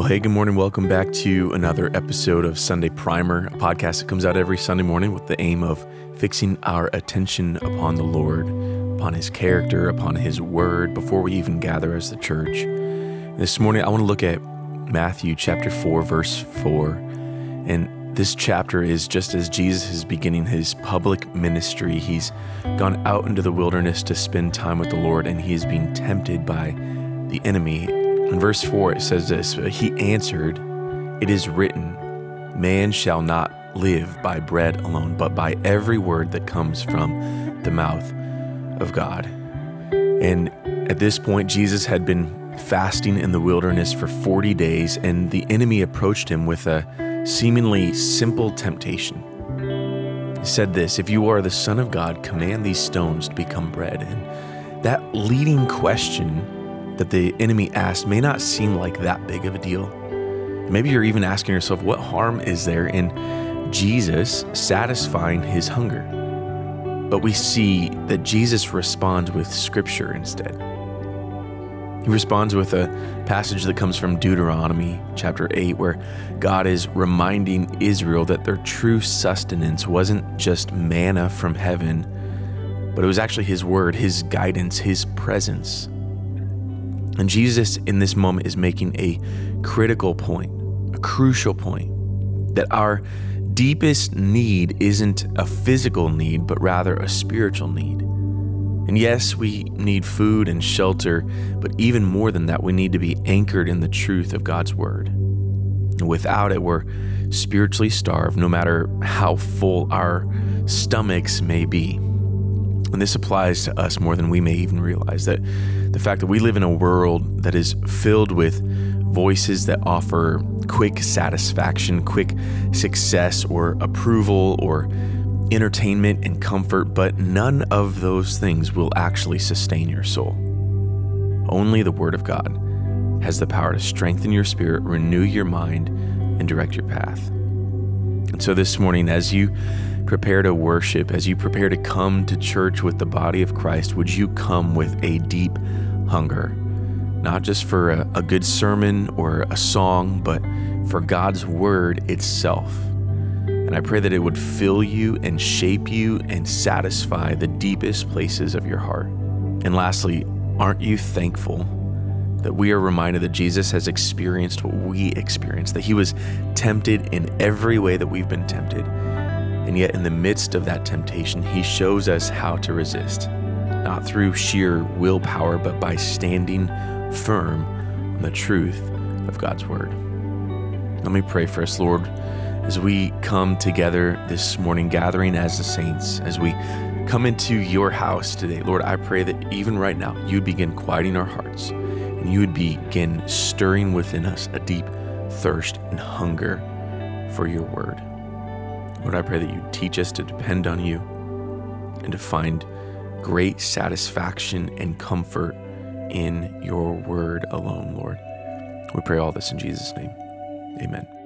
Well, hey, good morning. Welcome back to another episode of Sunday Primer, a podcast that comes out every Sunday morning with the aim of fixing our attention upon the Lord, upon His character, upon His word, before we even gather as the church. This morning, I want to look at Matthew chapter 4, verse 4. And this chapter is just as Jesus is beginning His public ministry. He's gone out into the wilderness to spend time with the Lord, and He is being tempted by the enemy. In verse 4, it says this, He answered, "It is written, man shall not live by bread alone, but by every word that comes from the mouth of God." And at this point, Jesus had been fasting in the wilderness for 40 days, and the enemy approached Him with a seemingly simple temptation. He said this, "If you are the Son of God, command these stones to become bread." And that leading question that the enemy asked may not seem like that big of a deal. Maybe you're even asking yourself, what harm is there in Jesus satisfying his hunger? But we see that Jesus responds with scripture instead. He responds with a passage that comes from Deuteronomy chapter 8, where God is reminding Israel that their true sustenance wasn't just manna from heaven, but it was actually His word, His guidance, His presence. And Jesus in this moment is making a critical point, a crucial point, that our deepest need isn't a physical need, but rather a spiritual need. And yes, we need food and shelter, but even more than that, we need to be anchored in the truth of God's word. And without it, we're spiritually starved, no matter how full our stomachs may be. And this applies to us more than we may even realize, that the fact that we live in a world that is filled with voices that offer quick satisfaction, quick success, or approval, or entertainment and comfort, but none of those things will actually sustain your soul. Only the Word of God has the power to strengthen your spirit, renew your mind, and direct your path. And so this morning, as you prepare to worship, as you prepare to come to church with the body of Christ, would you come with a deep hunger, not just for a good sermon or a song, but for God's word itself? And I pray that it would fill you and shape you and satisfy the deepest places of your heart. And lastly, aren't you thankful that we are reminded that Jesus has experienced what we experienced, that He was tempted in every way that we've been tempted. And yet in the midst of that temptation, He shows us how to resist, not through sheer willpower, but by standing firm on the truth of God's word. Let me pray for us, Lord, as we come together this morning, gathering as the saints, as we come into your house today. Lord, I pray that even right now, you'd begin quieting our hearts, and you would begin stirring within us a deep thirst and hunger for your word. Lord, I pray that you teach us to depend on you and to find great satisfaction and comfort in your word alone, Lord. We pray all this in Jesus' name. Amen.